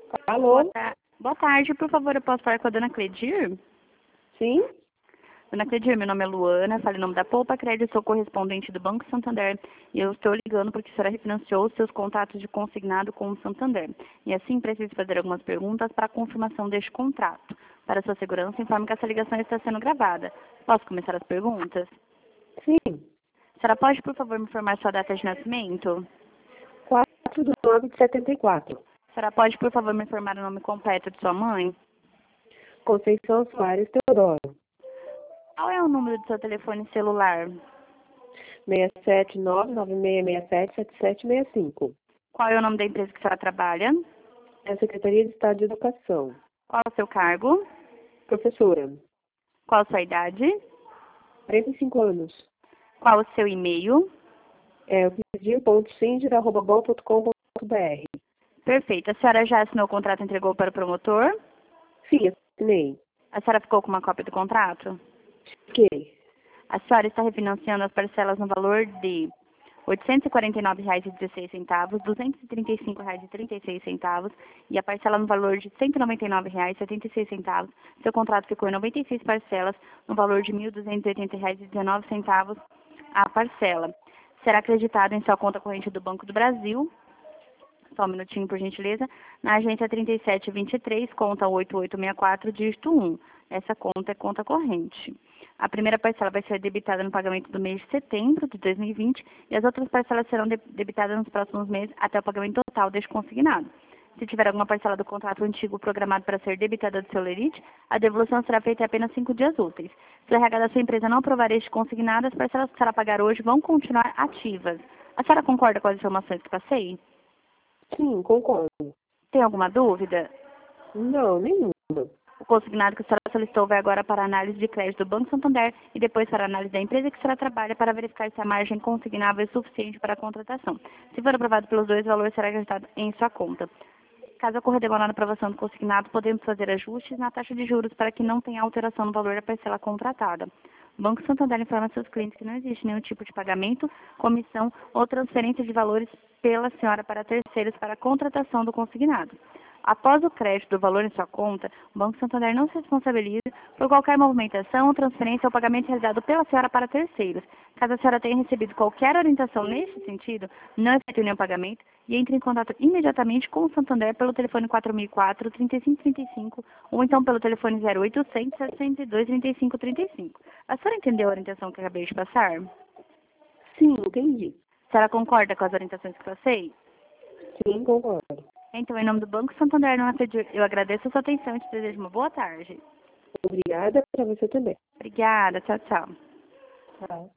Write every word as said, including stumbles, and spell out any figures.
Boa, Alô? ta- Boa tarde, por favor, eu posso falar com a dona Cledir? Sim? Dona Cledir, meu nome é Luana, falo em nome da Poupa Crédito, sou correspondente do Banco Santander e eu estou ligando porque a senhora refinanciou os seus contratos de consignado com o Santander. E assim preciso fazer algumas perguntas para a confirmação deste contrato. Para sua segurança, informe que essa ligação está sendo gravada. Posso começar as perguntas? Sim. A senhora pode, por favor, me informar sua data de nascimento? quatro de nove de setenta e quatro. A senhora pode, por favor, me informar o nome completo de sua mãe? Conceição Soares Teodoro. Qual é o número do seu telefone celular? seis sete nove nove seis seis sete sete sete seis cinco. Qual é o nome da empresa que a senhora trabalha? É a Secretaria de Estado de Educação. Qual é o seu cargo? Professora. Qual a sua idade? quarenta e cinco anos. Qual o seu e-mail? É o pedir ponto sindir arroba bol ponto com ponto br. Perfeito. A senhora já assinou o contrato e entregou para o promotor? Sim, assinei. A senhora ficou com uma cópia do contrato? Fiquei. A senhora está refinanciando as parcelas no valor de oitocentos e quarenta e nove reais e dezesseis centavos, duzentos e trinta e cinco reais e trinta e seis centavos e a parcela no valor de cento e noventa e nove reais e setenta e seis centavos. Seu contrato ficou em noventa e seis parcelas no valor de mil duzentos e oitenta reais e dezenove centavos a parcela. Será acreditado em sua conta corrente do Banco do Brasil. Só um minutinho, por gentileza. Na agência trinta e sete vinte e três, conta oito oito seis quatro, dígito um. Essa conta é conta corrente. A primeira parcela vai ser debitada no pagamento do mês de setembro de dois mil e vinte e as outras parcelas serão de- debitadas nos próximos meses até o pagamento total deste consignado. Se tiver alguma parcela do contrato antigo programado para ser debitada do seu lerite, a devolução será feita em apenas cinco dias úteis. Se o R H da sua empresa não aprovar este consignado, as parcelas que a senhora pagar hoje vão continuar ativas. A senhora concorda com as informações que passei? Sim, concordo. Tem alguma dúvida? Não, nenhuma. O consignado que a senhora solicitou vai agora para a análise de crédito do Banco Santander e depois para a análise da empresa que a senhora trabalha para verificar se a margem consignável é suficiente para a contratação. Se for aprovado pelos dois, o valor será acreditado em sua conta. Caso ocorra demora na aprovação do consignado, podemos fazer ajustes na taxa de juros para que não tenha alteração no valor da parcela contratada. O Banco Santander informa seus clientes que não existe nenhum tipo de pagamento, comissão ou transferência de valores pela senhora para terceiros para a contratação do consignado. Após o crédito do valor em sua conta, o Banco Santander não se responsabiliza por qualquer movimentação, transferência ou pagamento realizado pela senhora para terceiros. Caso a senhora tenha recebido qualquer orientação neste sentido, não efetue nenhum pagamento e entre em contato imediatamente com o Santander pelo telefone quatro mil e quatro, trinta e cinco trinta e cinco ou então pelo telefone zero oitocentos, setecentos e dois, trinta e cinco trinta e cinco. A senhora entendeu a orientação que eu acabei de passar? Sim, entendi. A senhora concorda com as orientações que passei? Sim, concordo. Então, em nome do Banco Santander, não acredito. Eu agradeço a sua atenção e te desejo uma boa tarde. Obrigada para você também. Obrigada. Tchau, tchau. Tchau.